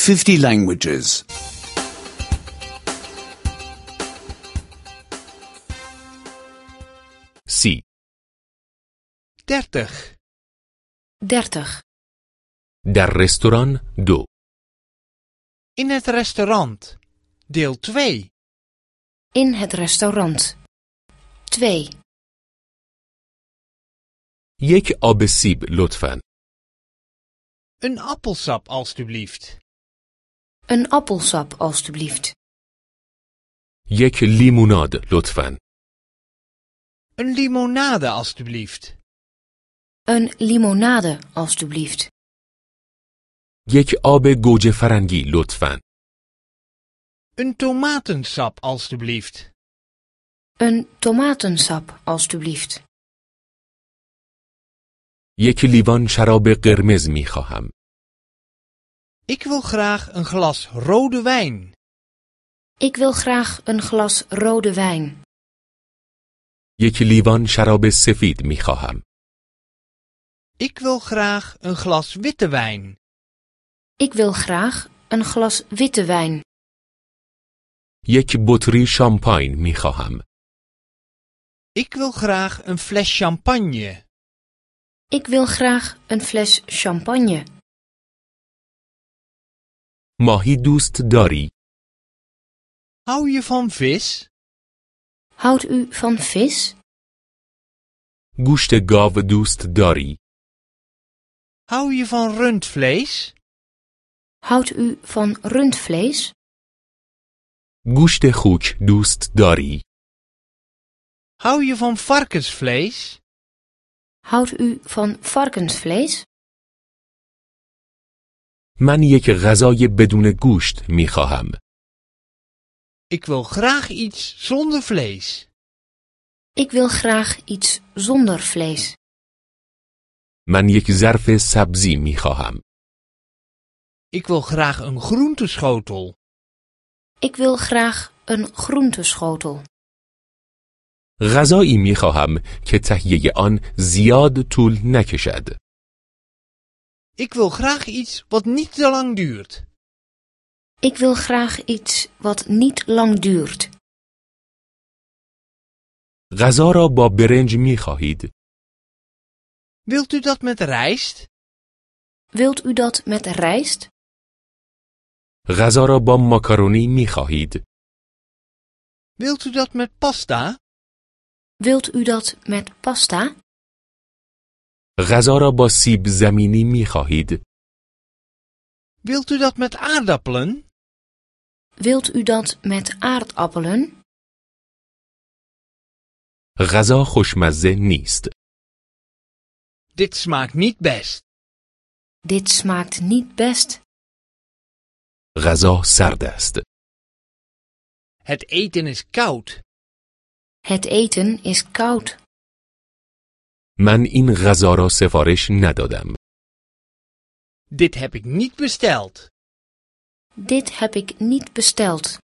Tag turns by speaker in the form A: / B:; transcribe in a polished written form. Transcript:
A: 50 languages.
B: 30.
C: 30.
D: در رستوران 2.
B: In het restaurant. Deel 2.
C: In het restaurant. 2.
D: یک آب سیب لطفاً.
B: Een appelsap alstublieft.
C: Een appelsap alstublieft.
D: یک لیموناد لطفاً.
B: Een limonade alstublieft.
C: Een limonade alstublieft.
D: یک آب گوجه فرنگی لطفاً.
B: Een tomatensap alstublieft.
C: Een tomatensap alstublieft.
D: یک لیوان شراب قرمز می خواهم.
B: Ik wil graag een glas rode wijn.
C: Ik wil graag een glas rode wijn.
D: یک لیوان شراب سفید می خواهم.
B: Ik wil graag een glas witte wijn.
C: Ik wil graag een glas witte wijn.
D: یک بطری شامپاین می خواهم.
B: Ik wil graag een fles champagne.
C: Ik wil graag een fles champagne.
D: ماهی دوست داری؟
B: Hou je van vis?
C: Houdt u van vis?
D: گوشت گاو دوست داری؟
B: Hou je van rundvlees?
C: Houdt u van rundvlees?
D: گوشت خوک دوست داری؟
B: Hou je van varkensvlees?
C: Houdt u van varkensvlees?
D: من یک غذای بدون گوشت می خواهم.
B: Ik wil graag iets zonder vlees.
C: Ik wil graag iets zonder vlees.
D: من یک ظرف سبزی می خواهم.
B: Ik wil graag een groenteschotel.
C: Ik wil graag een groenteschotel.
D: غذایی می خواهم که تهیه آن زیاد طول نکشد.
B: Ik wil graag iets wat niet te lang duurt.
C: Ik wil graag iets wat niet lang duurt.
D: غذا را با برنج می خواهید؟
B: Wilt u dat met rijst?
C: Wilt u dat met rijst?
D: غذا را با ماکارونی می خواهید؟
B: Wilt u dat met pasta?
C: Wilt u dat met pasta?
D: غذا را با سیب زمینی می خواهید؟
B: Wilt u dat met aardappelen?
C: Wilt u dat met aardappelen?
D: غذا خوشمزه نیست.
B: Dit smaakt niet best.
C: Dit smaakt niet best.
D: غذا سرد است.
B: Het eten is koud.
C: Het eten is koud.
D: من این غذا را سفارش ندادم.
B: Dit heb ik niet besteld.
C: Dit heb ik niet besteld.